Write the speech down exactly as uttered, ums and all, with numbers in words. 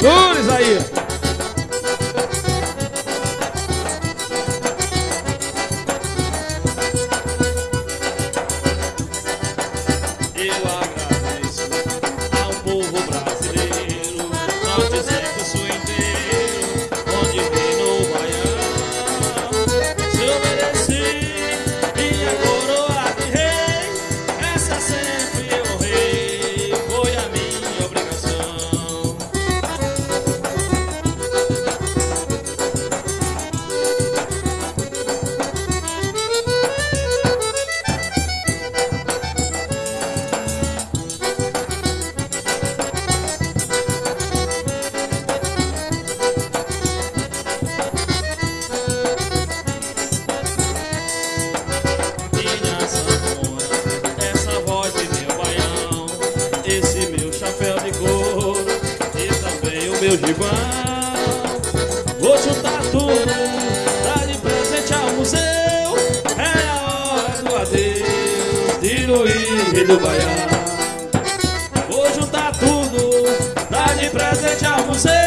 Segures aí. Eu agradeço ao povo brasileiro, norte, centro, sul inteiro, onde reinou o Baião. Se eu mereci minha coroa de rei, essa sempre eu honrei, foi a minha obrigação. Minha sanfona, essa voz de meu baião, esse meu chapéu de couro e também o meu gibão. Vou juntar tudo, dar de presente ao museu. É a hora do adeus de Luiz e do Baião. Vou juntar tudo, dar de presente ao museu.